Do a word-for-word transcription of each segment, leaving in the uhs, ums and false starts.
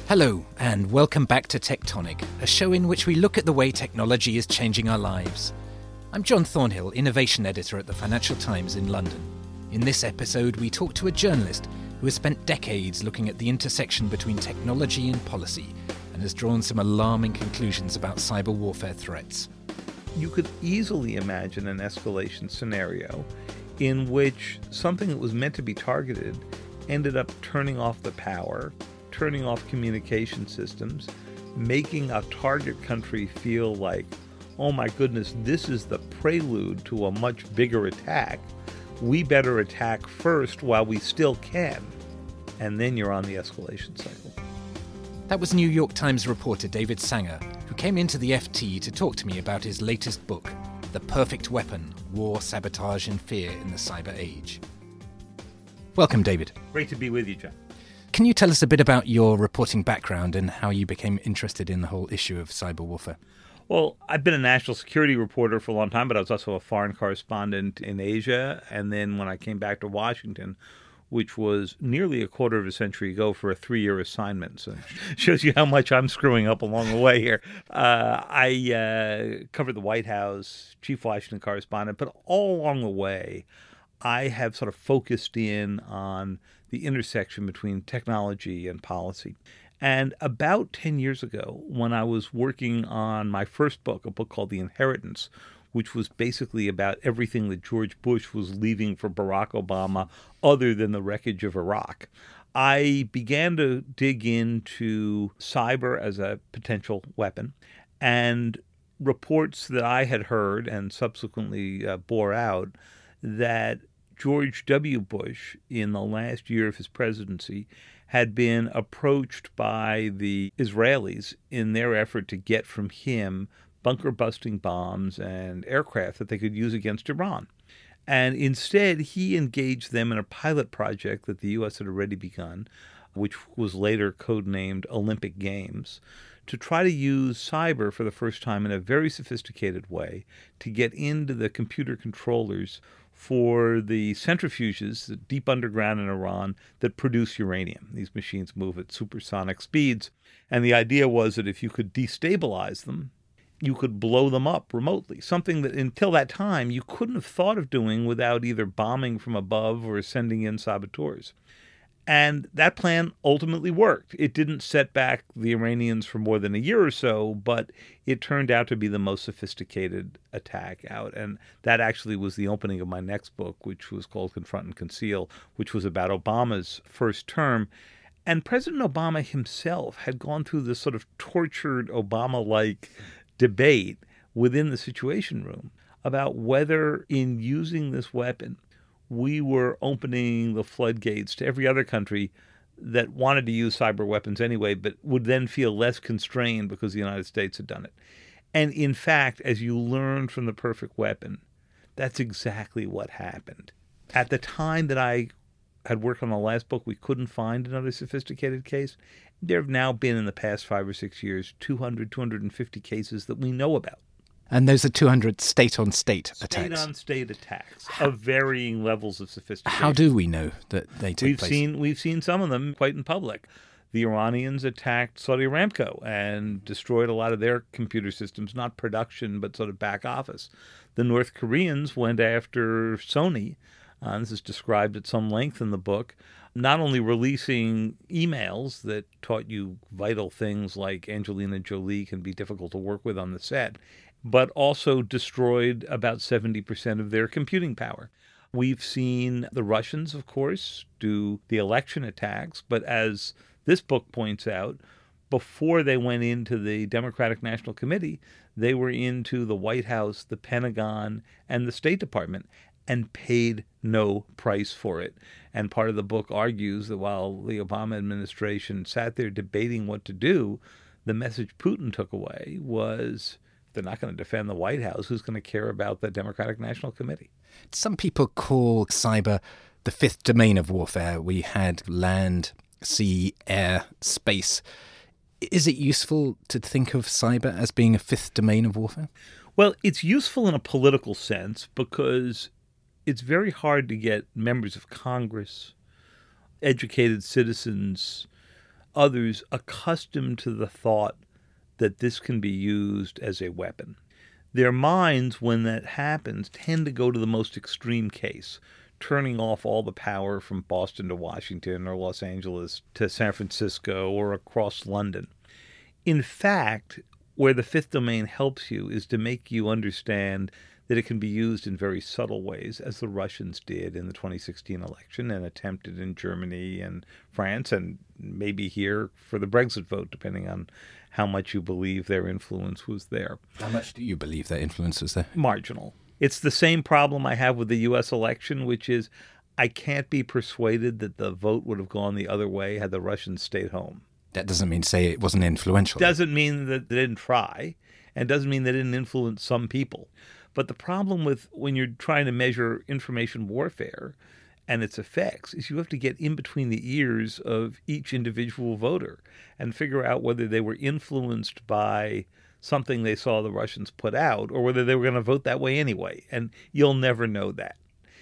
Hello, and welcome back to Tectonic, a show in which we look at the way technology is changing our lives. I'm John Thornhill, Innovation Editor at the Financial Times in London. In this episode, we talk to a journalist who has spent decades looking at the intersection between technology and policy and has drawn some alarming conclusions about cyber warfare threats. You could easily imagine an escalation scenario in which something that was meant to be targeted ended up turning off the power, turning off communication systems, making a target country feel like, oh my goodness, this is the prelude to a much bigger attack. We better attack first while we still can. And then you're on the escalation cycle. That was New York Times reporter David Sanger, who came into the F T to talk to me about his latest book, The Perfect Weapon: War, Sabotage and Fear in the Cyber Age. Welcome, David. Great to be with you, John. Can you tell us a bit about your reporting background and how you became interested in the whole issue of cyber warfare? Well, I've been a national security reporter for a long time, but I was also a foreign correspondent in Asia. And then when I came back to Washington, which was nearly a quarter of a century ago for a three-year assignment, so it shows you how much I'm screwing up along the way here. Uh, I uh, covered the White House, chief Washington correspondent, but all along the way, I have sort of focused in on the intersection between technology and policy. And about ten years ago, when I was working on my first book, a book called The Inheritance, which was basically about everything that George Bush was leaving for Barack Obama other than the wreckage of Iraq, I began to dig into cyber as a potential weapon, and reports that I had heard and subsequently uh, bore out that George W. Bush, in the last year of his presidency, had been approached by the Israelis in their effort to get from him bunker-busting bombs and aircraft that they could use against Iran. And instead, he engaged them in a pilot project that the U S had already begun, which was later codenamed Olympic Games, to try to use cyber for the first time in a very sophisticated way to get into the computer controllers for the centrifuges deep underground in Iran that produce uranium. These machines move at supersonic speeds. And the idea was that if you could destabilize them, you could blow them up remotely, something that until that time you couldn't have thought of doing without either bombing from above or sending in saboteurs. And that plan ultimately worked. It didn't set back the Iranians for more than a year or so, but it turned out to be the most sophisticated attack out. And that actually was the opening of my next book, which was called Confront and Conceal, which was about Obama's first term. And President Obama himself had gone through this sort of tortured Obama-like debate within the Situation Room about whether in using this weapon, we were opening the floodgates to every other country that wanted to use cyber weapons anyway, but would then feel less constrained because the United States had done it. And in fact, as you learned from The Perfect Weapon, that's exactly what happened. At the time that I had worked on the last book, we couldn't find another sophisticated case. There have now been, in the past five or six years, two hundred, two hundred fifty cases that we know about. And those are two hundred state-on-state attacks. State-on-state attacks of varying levels of sophistication. How do we know that they take we've place? Seen, we've seen some of them quite in public. The Iranians attacked Saudi Aramco and destroyed a lot of their computer systems, not production, but sort of back office. The North Koreans went after Sony, uh, this is described at some length in the book, not only releasing emails that taught you vital things like Angelina Jolie can be difficult to work with on the set, but also destroyed about seventy percent of their computing power. We've seen the Russians, of course, do the election attacks, but as this book points out, before they went into the Democratic National Committee, they were into the White House, the Pentagon, and the State Department, and paid no price for it. And part of the book argues that while the Obama administration sat there debating what to do, the message Putin took away was, they're not going to defend the White House. Who's going to care about the Democratic National Committee? Some people call cyber the fifth domain of warfare. We had land, sea, air, space. Is it useful to think of cyber as being a fifth domain of warfare? Well, it's useful in a political sense because it's very hard to get members of Congress, educated citizens, others accustomed to the thought that this can be used as a weapon. Their minds, when that happens, tend to go to the most extreme case, turning off all the power from Boston to Washington or Los Angeles to San Francisco or across London. In fact, where the fifth domain helps you is to make you understand that it can be used in very subtle ways, as the Russians did in the twenty sixteen election and attempted in Germany and France and maybe here for the Brexit vote, depending on how much you believe their influence was there. How much do you believe their influence was there? Marginal. It's the same problem I have with the U S election, which is I can't be persuaded that the vote would have gone the other way had the Russians stayed home. That doesn't mean to say it wasn't influential. Doesn't mean that they didn't try, and doesn't mean they didn't influence some people. But the problem with when you're trying to measure information warfare and its effects is you have to get in between the ears of each individual voter and figure out whether they were influenced by something they saw the Russians put out or whether they were going to vote that way anyway. And you'll never know that.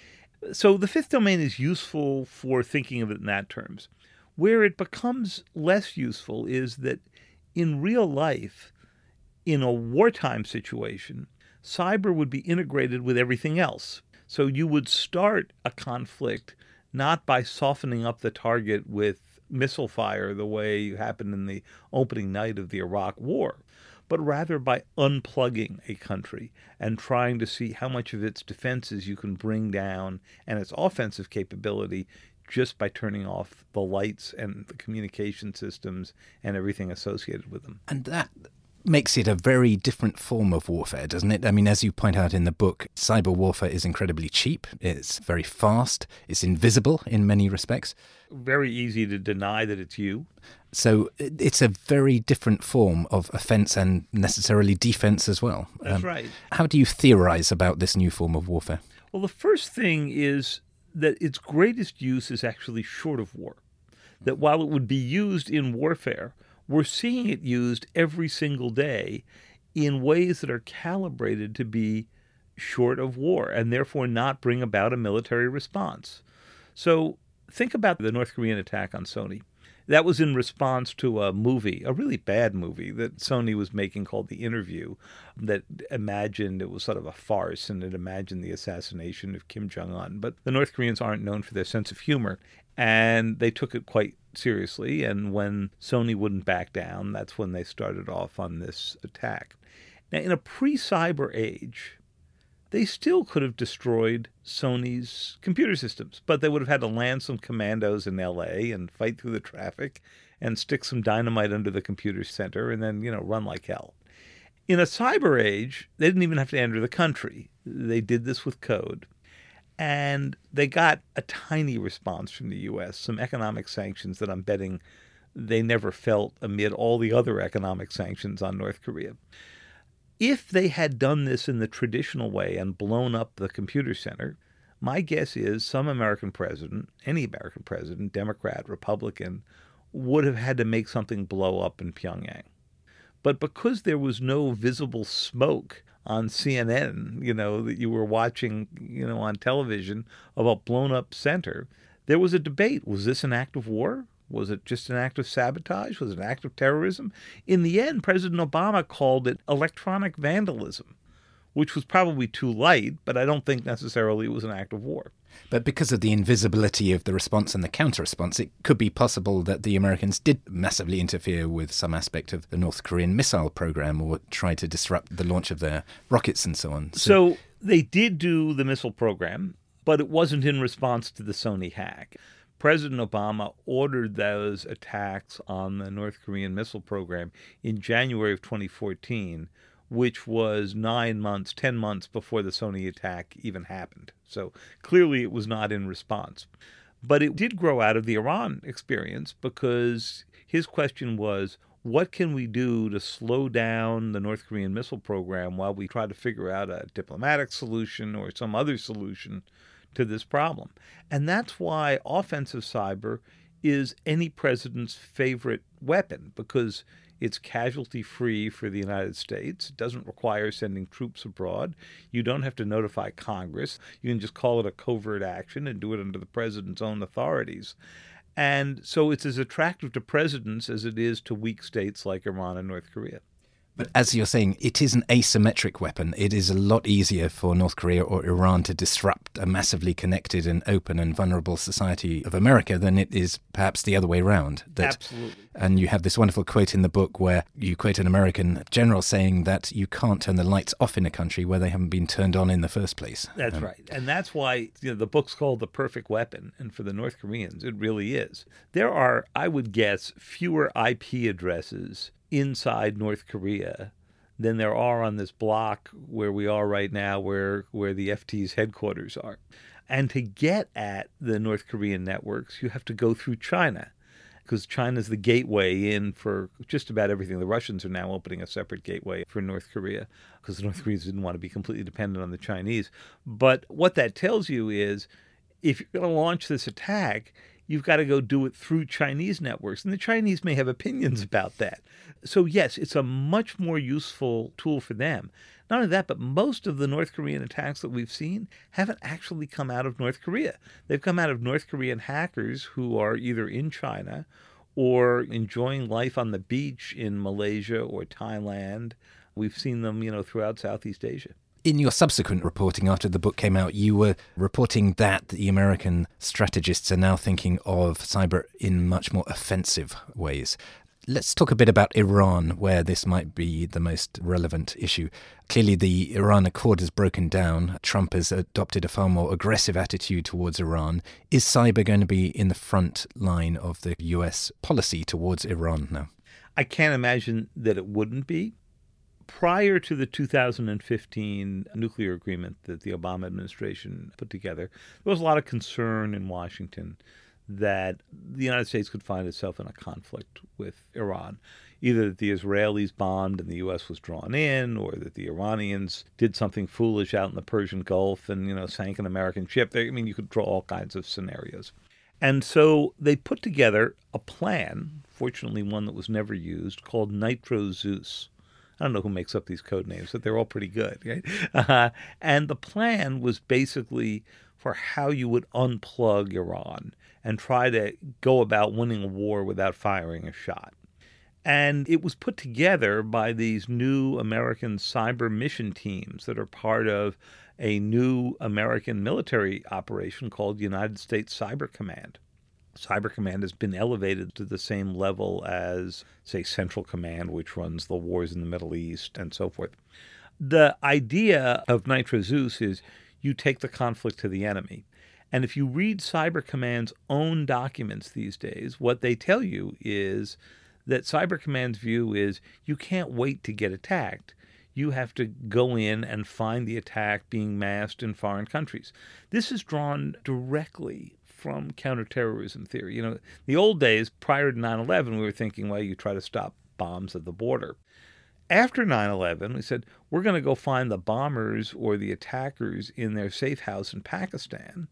So the fifth domain is useful for thinking of it in that terms. Where it becomes less useful is that in real life, in a wartime situation, cyber would be integrated with everything else. So you would start a conflict not by softening up the target with missile fire the way happened in the opening night of the Iraq War, but rather by unplugging a country and trying to see how much of its defenses you can bring down and its offensive capability just by turning off the lights and the communication systems and everything associated with them. And that makes it a very different form of warfare, doesn't it? I mean, as you point out in the book, cyber warfare is incredibly cheap. It's very fast. It's invisible in many respects. Very easy to deny that it's you. So it's a very different form of offense and necessarily defense as well. That's um, right. How do you theorize about this new form of warfare? Well, the first thing is that its greatest use is actually short of war. That while it would be used in warfare, we're seeing it used every single day in ways that are calibrated to be short of war and therefore not bring about a military response. So think about the North Korean attack on Sony. That was in response to a movie, a really bad movie that Sony was making called The Interview, that imagined it was sort of a farce and it imagined the assassination of Kim Jong-un. But the North Koreans aren't known for their sense of humor, and they took it quite seriously. And when Sony wouldn't back down, that's when they started off on this attack. Now, in a pre-cyber age, they still could have destroyed Sony's computer systems, but they would have had to land some commandos in L A and fight through the traffic and stick some dynamite under the computer center and then, you know, run like hell. In a cyber age, they didn't even have to enter the country. They did this with code. And they got a tiny response from the U S, some economic sanctions that I'm betting they never felt amid all the other economic sanctions on North Korea. If they had done this in the traditional way and blown up the computer center, my guess is some American president, any American president, Democrat, Republican, would have had to make something blow up in Pyongyang. But because there was no visible smoke on C N N, you know, that you were watching, you know, on television of a blown up center, there was a debate. Was this an act of war? Was it just an act of sabotage? Was it an act of terrorism? In the end, President Obama called it electronic vandalism, which was probably too light, but I don't think necessarily it was an act of war. But because of the invisibility of the response and the counter-response, it could be possible that the Americans did massively interfere with some aspect of the North Korean missile program or try to disrupt the launch of their rockets and so on. So, so they did do the missile program, but it wasn't in response to the Sony hack. President Obama ordered those attacks on the North Korean missile program in January of twenty fourteen, which was nine months, ten months before the Sony attack even happened. So clearly it was not in response. But it did grow out of the Iran experience because his question was, what can we do to slow down the North Korean missile program while we try to figure out a diplomatic solution or some other solution to this problem? And that's why offensive cyber is any president's favorite weapon, because it's casualty-free for the United States. It doesn't require sending troops abroad. You don't have to notify Congress. You can just call it a covert action and do it under the president's own authorities. And so it's as attractive to presidents as it is to weak states like Iran and North Korea. But as you're saying, it is an asymmetric weapon. It is a lot easier for North Korea or Iran to disrupt a massively connected and open and vulnerable society of America than it is perhaps the other way around. That, Absolutely. And you have this wonderful quote in the book where you quote an American general saying that you can't turn the lights off in a country where they haven't been turned on in the first place. That's um, right. And that's why you know, the book's called The Perfect Weapon. And for the North Koreans, it really is. There are, I would guess, fewer I P addresses inside North Korea than there are on this block where we are right now, where where the F T's headquarters are. And to get at the North Korean networks, you have to go through China, because China's the gateway in for just about everything. The Russians are now opening a separate gateway for North Korea, because the North Koreans didn't want to be completely dependent on the Chinese. But what that tells you is, if you're going to launch this attack, you've got to go do it through Chinese networks. And the Chinese may have opinions about that. So, yes, it's a much more useful tool for them. Not only that, but most of the North Korean attacks that we've seen haven't actually come out of North Korea. They've come out of North Korean hackers who are either in China or enjoying life on the beach in Malaysia or Thailand. We've seen them, you know, throughout Southeast Asia. In your subsequent reporting after the book came out, you were reporting that the American strategists are now thinking of cyber in much more offensive ways. Let's talk a bit about Iran, where this might be the most relevant issue. Clearly, the Iran Accord has broken down. Trump has adopted a far more aggressive attitude towards Iran. Is cyber going to be in the front line of the U S policy towards Iran now? I can't imagine that it wouldn't be. Prior to the two thousand fifteen nuclear agreement that the Obama administration put together, there was a lot of concern in Washington that the United States could find itself in a conflict with Iran. Either that the Israelis bombed and the U S was drawn in, or that the Iranians did something foolish out in the Persian Gulf and, you know, sank an American ship. I mean, you could draw all kinds of scenarios. And so they put together a plan, fortunately one that was never used, called Nitro Zeus. I don't know who makes up these code names, but they're all pretty good, right? Uh, and the plan was basically for how you would unplug Iran and try to go about winning a war without firing a shot. And it was put together by these new American cyber mission teams that are part of a new American military operation called United States Cyber Command. Cyber Command has been elevated to the same level as, say, Central Command, which runs the wars in the Middle East and so forth. The idea of Nitro Zeus is you take the conflict to the enemy. And if you read Cyber Command's own documents these days, what they tell you is that Cyber Command's view is you can't wait to get attacked. You have to go in and find the attack being masked in foreign countries. This is drawn directly from counterterrorism theory. You know, the old days, prior to nine eleven, we were thinking, well, you try to stop bombs at the border. After nine eleven, we said, we're going to go find the bombers or the attackers in their safe house in Pakistan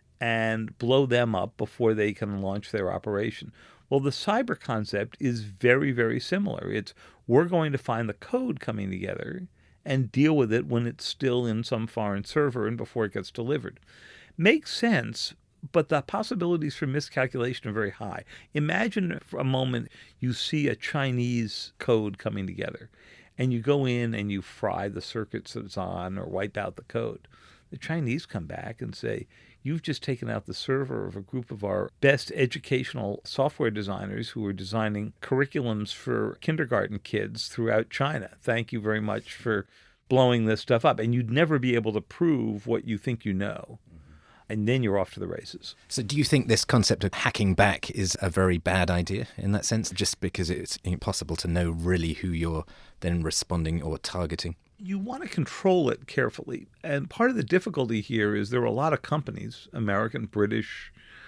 and blow them up before they can launch their operation. Well, the cyber concept is very, very similar. It's we're going to find the code coming together and deal with it when it's still in some foreign server and before it gets delivered. Makes sense, but the possibilities for miscalculation are very high. Imagine for a moment you see a Chinese code coming together, and you go in and you fry the circuits that it's on or wipe out the code. The Chinese come back and say, you've just taken out the server of a group of our best educational software designers who are designing curriculums for kindergarten kids throughout China. Thank you very much for blowing this stuff up. And you'd never be able to prove what you think you know. And then you're off to the races. So do you think this concept of hacking back is a very bad idea in that sense, just because it's impossible to know really who you're then responding or targeting? You want to control it carefully. And part of the difficulty here is there are a lot of companies, American, British,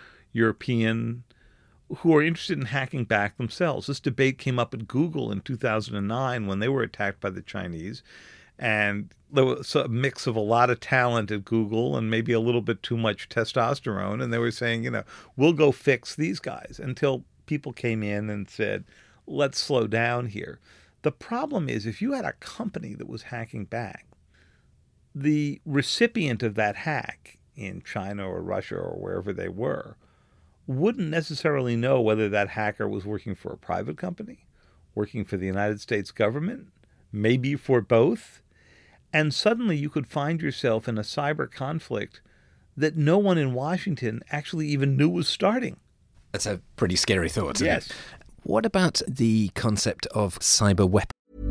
European, who are interested in hacking back themselves. This debate came up at Google in two thousand nine when they were attacked by the Chinese. And there was a mix of a lot of talent at Google and maybe a little bit too much testosterone. And they were saying, you know, we'll go fix these guys, until people came in and said, let's slow down here. The problem is, if you had a company that was hacking back, the recipient of that hack in China or Russia or wherever they were wouldn't necessarily know whether that hacker was working for a private company, working for the United States government, maybe for both. And suddenly you could find yourself in a cyber conflict that no one in Washington actually even knew was starting. That's a pretty scary thought, isn't Yes. it? What about the concept of cyber weapons?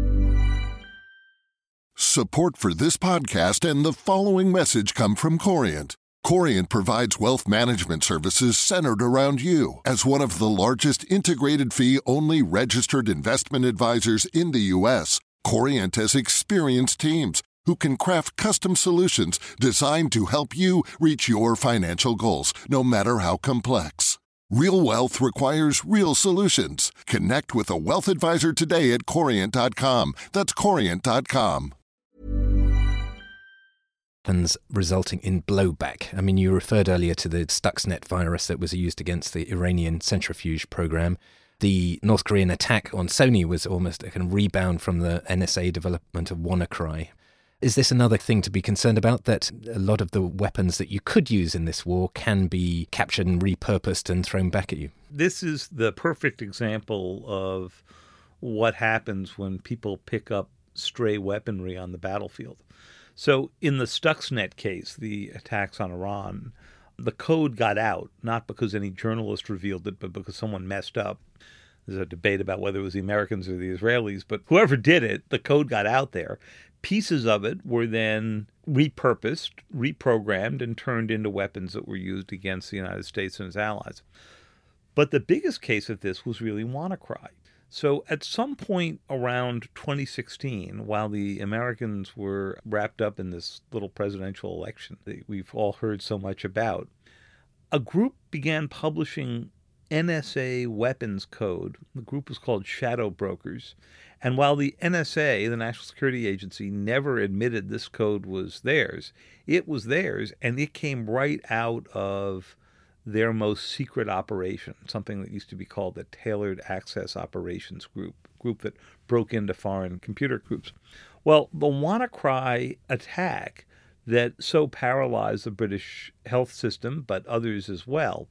Support for this podcast and the following message come from Corient. Corient provides wealth management services centered around you. As one of the largest integrated fee-only registered investment advisors in the U S, Corient has experienced teams who can craft custom solutions designed to help you reach your financial goals, no matter how complex. Real wealth requires real solutions. Connect with a wealth advisor today at corient dot com. That's corient dot com. Resulting in blowback. I mean, you referred earlier to the Stuxnet virus that was used against the Iranian centrifuge program. The North Korean attack on Sony was almost a kind of rebound from the N S A development of WannaCry. Is this another thing to be concerned about, that a lot of the weapons that you could use in this war can be captured and repurposed and thrown back at you? This is the perfect example of what happens when people pick up stray weaponry on the battlefield. So in the Stuxnet case, the attacks on Iran, the code got out, not because any journalist revealed it, but because someone messed up. There's a debate about whether it was the Americans or the Israelis, but whoever did it, the code got out there. Pieces of it were then repurposed, reprogrammed, and turned into weapons that were used against the United States and its allies. But the biggest case of this was really WannaCry. So at some point around twenty sixteen, while the Americans were wrapped up in this little presidential election that we've all heard so much about, a group began publishing N S A weapons code. The group was called Shadow Brokers. And while the N S A, the National Security Agency, never admitted this code was theirs, it was theirs, and it came right out of their most secret operation, something that used to be called the Tailored Access Operations Group, group that broke into foreign computer groups. Well, the WannaCry attack that so paralyzed the British health system, but others as well,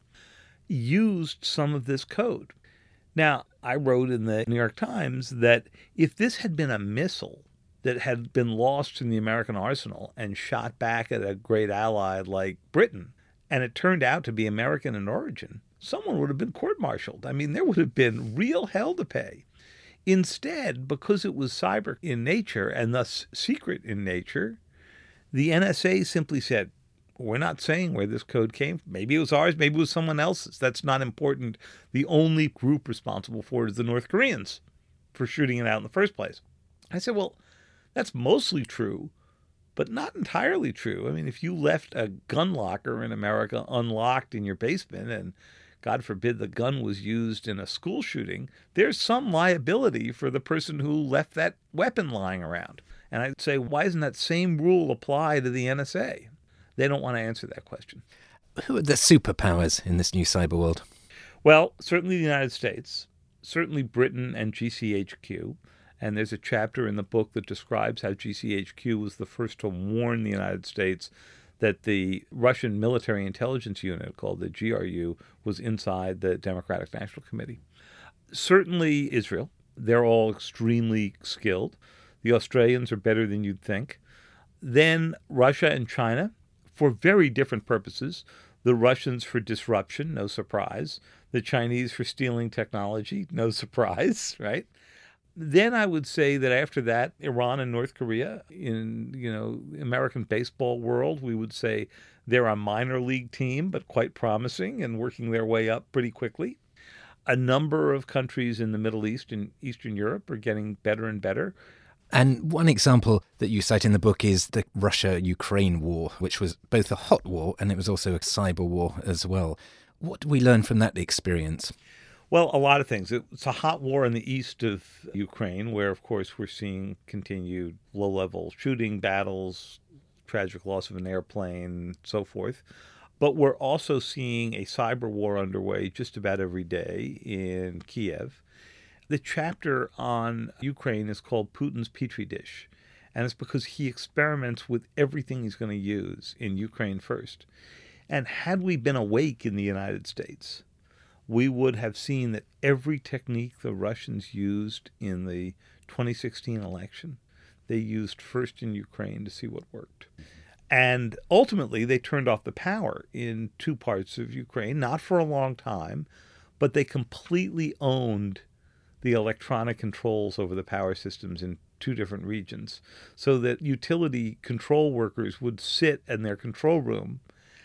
used some of this code. Now, I wrote in the New York Times that if this had been a missile that had been lost in the American arsenal and shot back at a great ally like Britain, and it turned out to be American in origin, someone would have been court-martialed. I mean, there would have been real hell to pay. Instead, because it was cyber in nature and thus secret in nature, the N S A simply said, we're not saying where this code came from. Maybe it was ours, maybe it was someone else's. That's not important. The only group responsible for it is the North Koreans for shooting it out in the first place. I said, well, that's mostly true, but not entirely true. I mean, if you left a gun locker in America unlocked in your basement and, God forbid, the gun was used in a school shooting, there's some liability for the person who left that weapon lying around. And I'd say, why doesn't that same rule apply to the N S A? They don't want to answer that question. Who are the superpowers in this new cyber world? Well, certainly the United States, certainly Britain and G C H Q. And there's a chapter in the book that describes how G C H Q was the first to warn the United States that the Russian military intelligence unit, called the G R U, was inside the Democratic National Committee. Certainly Israel. They're all extremely skilled. The Australians are better than you'd think. Then Russia and China, for very different purposes. The Russians for disruption, no surprise. The Chinese for stealing technology, no surprise, right? Then I would say that after that, Iran and North Korea, in, you know, American baseball world, we would say they're a minor league team, but quite promising and working their way up pretty quickly. A number of countries in the Middle East and Eastern Europe are getting better and better. And one example that you cite in the book is the Russia-Ukraine war, which was both a hot war and it was also a cyber war as well. What do we learn from that experience? Well, a lot of things. It's a hot war in the east of Ukraine, where, of course, we're seeing continued low-level shooting battles, tragic loss of an airplane, so forth. But we're also seeing a cyber war underway just about every day in Kiev. The chapter on Ukraine is called Putin's Petri Dish, and it's because he experiments with everything he's going to use in Ukraine first. And had we been awake in the United States, we would have seen that every technique the Russians used in the twenty sixteen election, they used first in Ukraine to see what worked. And ultimately, they turned off the power in two parts of Ukraine, not for a long time, but they completely owned the electronic controls over the power systems in two different regions, so that utility control workers would sit in their control room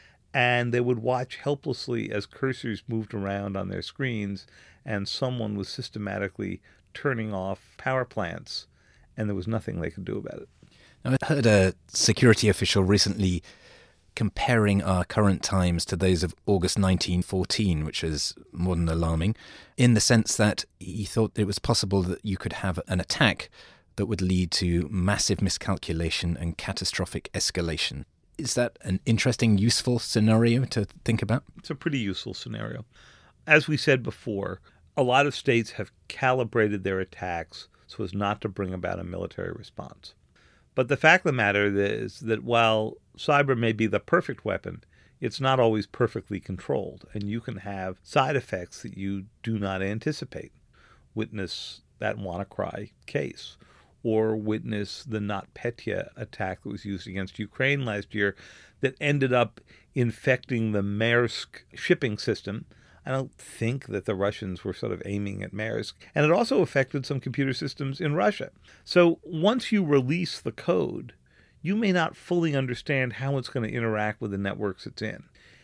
and they would watch helplessly as cursors moved around on their screens and someone was systematically turning off power plants, and there was nothing they could do about it. Now, I heard a security official recently comparing our current times to those of August nineteen fourteen, which is more than alarming, in the sense that he thought it was possible that you could have an attack that would lead to massive miscalculation and catastrophic escalation. Is that an interesting, useful scenario to think about? It's a pretty useful scenario. As we said before, a lot of states have calibrated their attacks so as not to bring about a military response. But the fact of the matter is that while cyber may be the perfect weapon, it's not always perfectly controlled, and you can have side effects that you do not anticipate. Witness that WannaCry case, or witness the NotPetya attack that was used against Ukraine last year that ended up infecting the Maersk shipping system. I don't think that the Russians were sort of aiming at Maersk. And it also affected some computer systems in Russia. So once you release the code, you may not fully understand how it's going to interact with the networks it's in.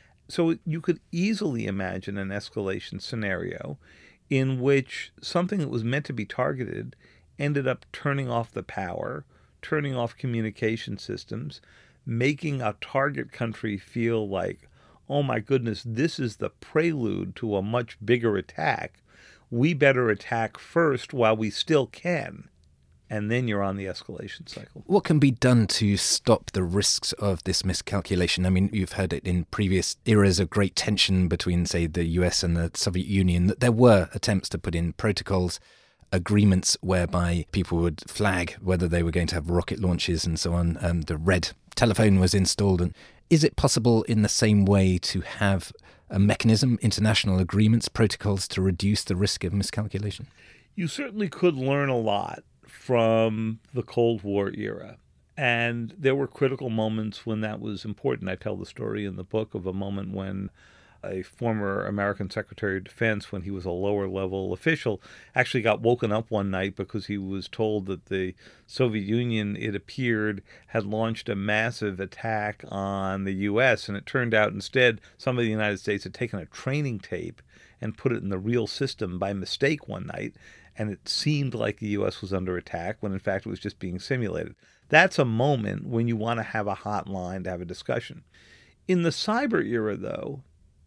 So you could easily imagine an escalation scenario in which something that was meant to be targeted ended up turning off the power, turning off communication systems, making a target country feel like, oh my goodness, this is the prelude to a much bigger attack. We better attack first while we still can. And then you're on the escalation cycle. What can be done to stop the risks of this miscalculation? I mean, you've heard it in previous eras of great tension between, say, the U S and the Soviet Union, that there were attempts to put in protocols, agreements whereby people would flag whether they were going to have rocket launches and so on. Um, the red telephone was installed. And is it possible in the same way to have a mechanism, international agreements, protocols to reduce the risk of miscalculation? You certainly could learn a lot from the Cold War era. And there were critical moments when that was important. I tell the story in the book of a moment when a former American Secretary of Defense, when he was a lower-level official, actually got woken up one night because he was told that the Soviet Union, it appeared, had launched a massive attack on the U S, and it turned out instead some of the United States had taken a training tape and put it in the real system by mistake one night, and it seemed like the U S was under attack when in fact it was just being simulated. That's a moment when you want to have a hotline to have a discussion. In the cyber era, though,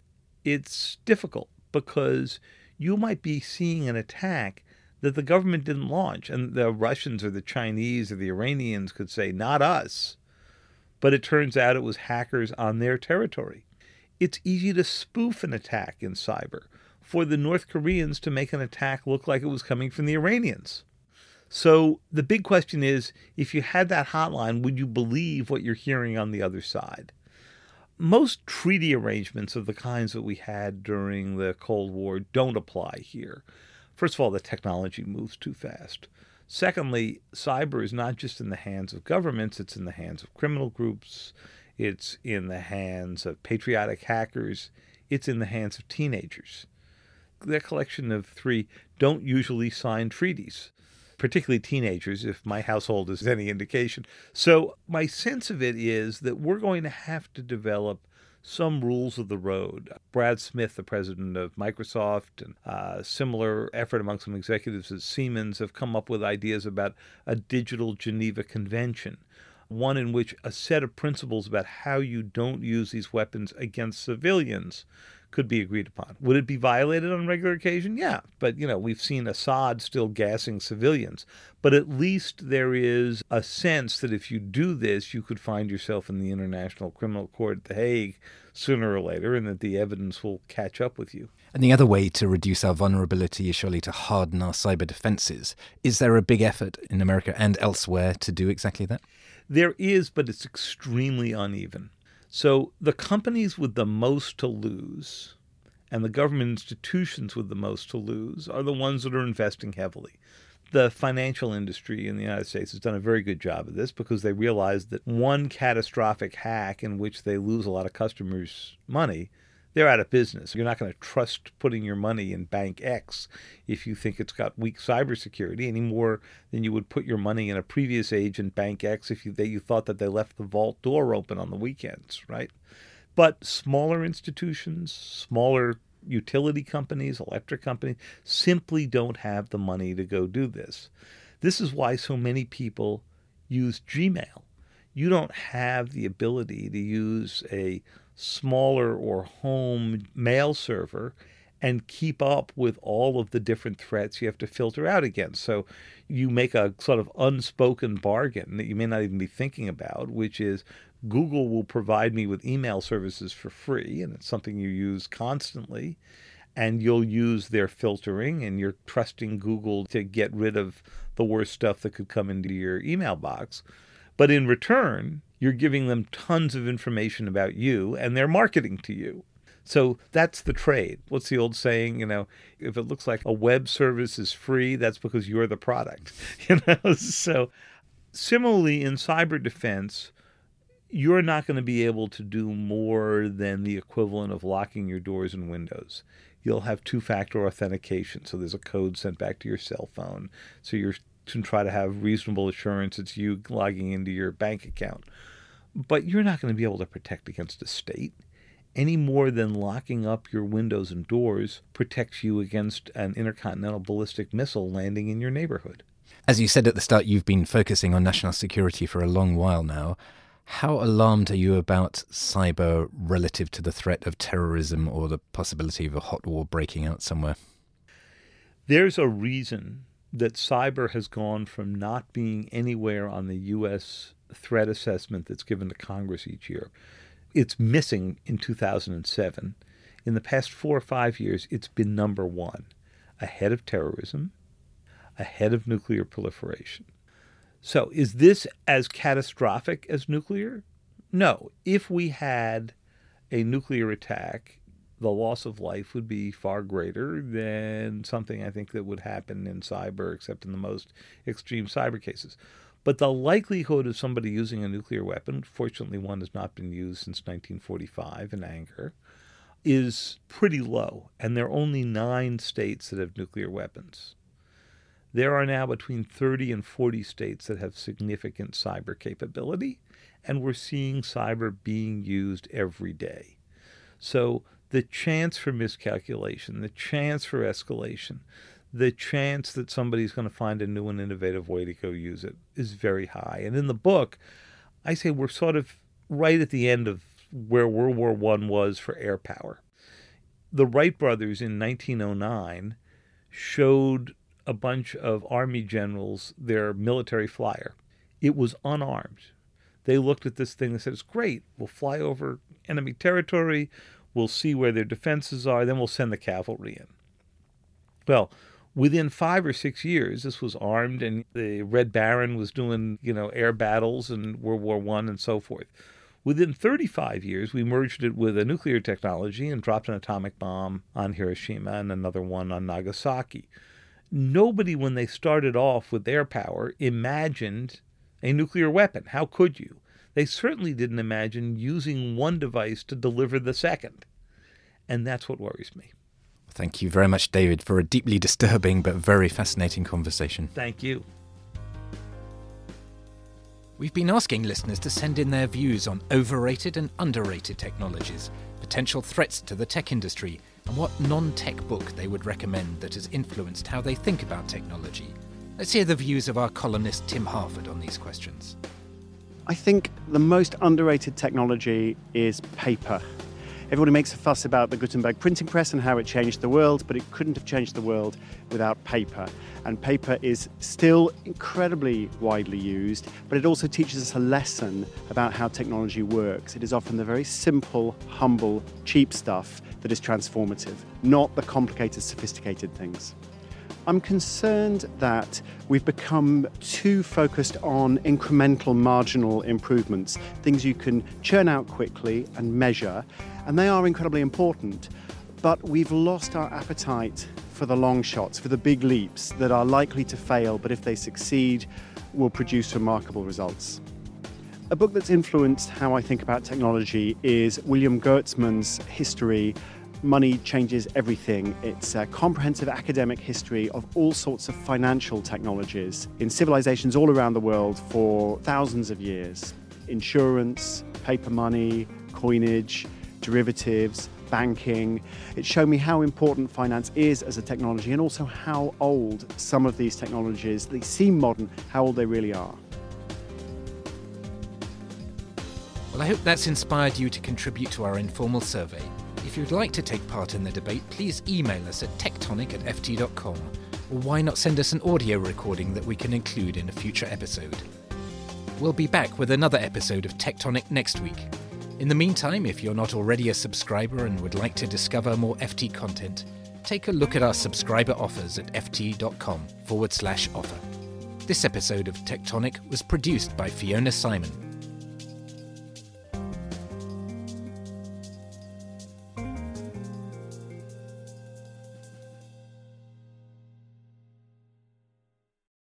it's difficult because you might be seeing an attack that the government didn't launch, and the Russians or the Chinese or the Iranians could say, not us. But it turns out it was hackers on their territory. It's easy to spoof an attack in cyber, for the North Koreans to make an attack look like it was coming from the Iranians. So the big question is, if you had that hotline, would you believe what you're hearing on the other side? Most treaty arrangements of the kinds that we had during the Cold War don't apply here. First of all, the technology moves too fast. Secondly, cyber is not just in the hands of governments, it's in the hands of criminal groups, it's in the hands of patriotic hackers, it's in the hands of teenagers. That collection of three don't usually sign treaties, particularly teenagers, if my household is any indication. So my sense of it is that we're going to have to develop some rules of the road. Brad Smith, the president of Microsoft, and a similar effort among some executives at Siemens have come up with ideas about a digital Geneva Convention, one in which a set of principles about how you don't use these weapons against civilians could be agreed upon. Would it be violated on regular occasion? Yeah. But, you know, we've seen Assad still gassing civilians. But at least there is a sense that if you do this, you could find yourself in the International Criminal Court at The Hague sooner or later, and that the evidence will catch up with you. And the other way to reduce our vulnerability is surely to harden our cyber defenses. Is there a big effort in America and elsewhere to do exactly that? There is, but it's extremely uneven. So the companies with the most to lose and the government institutions with the most to lose are the ones that are investing heavily. The financial industry in the United States has done a very good job of this because they realize that one catastrophic hack in which they lose a lot of customers' money, they're out of business. You're not going to trust putting your money in Bank X if you think it's got weak cybersecurity any more than you would put your money in a previous agent, Bank X, if you, they, you thought that they left the vault door open on the weekends, right? But smaller institutions, smaller utility companies, electric companies, simply don't have the money to go do this. This is why so many people use Gmail. You don't have the ability to use a smaller or home mail server and keep up with all of the different threats you have to filter out against. So you make a sort of unspoken bargain that you may not even be thinking about, which is Google will provide me with email services for free, and it's something you use constantly, and you'll use their filtering, and you're trusting Google to get rid of the worst stuff that could come into your email box. But in return, you're giving them tons of information about you, and they're marketing to you. So that's the trade. What's the old saying? You know, if it looks like a web service is free, that's because you're the product. You know, so similarly in cyber defense, you're not going to be able to do more than the equivalent of locking your doors and windows. You'll have two-factor authentication, so there's a code sent back to your cell phone. So you can try to have reasonable assurance it's you logging into your bank account. But you're not going to be able to protect against a state any more than locking up your windows and doors protects you against an intercontinental ballistic missile landing in your neighborhood. As you said at the start, you've been focusing on national security for a long while now. How alarmed are you about cyber relative to the threat of terrorism or the possibility of a hot war breaking out somewhere? There's a reason that cyber has gone from not being anywhere on the U S threat assessment that's given to Congress each year. It's missing in two thousand seven. In the past four or five years, it's been number one, ahead of terrorism, ahead of nuclear proliferation. So is this as catastrophic as nuclear? No. If we had a nuclear attack, the loss of life would be far greater than something I think that would happen in cyber, except in the most extreme cyber cases. But the likelihood of somebody using a nuclear weapon, fortunately one has not been used since nineteen forty-five in anger, is pretty low. And there are only nine states that have nuclear weapons. There are now between thirty and forty states that have significant cyber capability, and we're seeing cyber being used every day. So the chance for miscalculation, the chance for escalation, the chance that somebody's going to find a new and innovative way to go use it is very high. And in the book, I say we're sort of right at the end of where World War One was for air power. The Wright brothers in nineteen oh nine showed a bunch of Army generals their military flyer. It was unarmed. They looked at this thing and said, it's great. We'll fly over enemy territory. We'll see where their defenses are. Then we'll send the cavalry in. Well, within five or six years, this was armed, and the Red Baron was doing, you know, air battles in World War One and so forth. Within thirty-five years, we merged it with a nuclear technology and dropped an atomic bomb on Hiroshima and another one on Nagasaki. Nobody, when they started off with air power, imagined a nuclear weapon. How could you? They certainly didn't imagine using one device to deliver the second. And that's what worries me. Thank you very much, David, for a deeply disturbing but very fascinating conversation. Thank you. We've been asking listeners to send in their views on overrated and underrated technologies, potential threats to the tech industry, and what non-tech book they would recommend that has influenced how they think about technology. Let's hear the views of our columnist Tim Harford on these questions. I think the most underrated technology is paper. Everybody makes a fuss about the Gutenberg printing press and how it changed the world, but it couldn't have changed the world without paper. And paper is still incredibly widely used, but it also teaches us a lesson about how technology works. It is often the very simple, humble, cheap stuff that is transformative, not the complicated, sophisticated things. I'm concerned that we've become too focused on incremental, marginal improvements, things you can churn out quickly and measure, and they are incredibly important. but we've lost our appetite for the long shots, for the big leaps that are likely to fail, but if they succeed, will produce remarkable results. A book that's influenced how I think about technology is William Gertzman's History, Money Changes Everything. It's a comprehensive academic history of all sorts of financial technologies in civilizations all around the world for thousands of years. Insurance, paper money, coinage, derivatives, banking. It showed me how important finance is as a technology and also how old some of these technologies, they seem modern, how old they really are. Well, I hope that's inspired you to contribute to our informal survey. If you'd like to take part in the debate, please email us at tectonic at f t dot com, or why not send us an audio recording that we can include in a future episode. We'll be back with another episode of Tectonic next week. In the meantime, if you're not already a subscriber and would like to discover more F T content, take a look at our subscriber offers at ft.com forward slash offer. This episode of Tectonic was produced by Fiona Simon.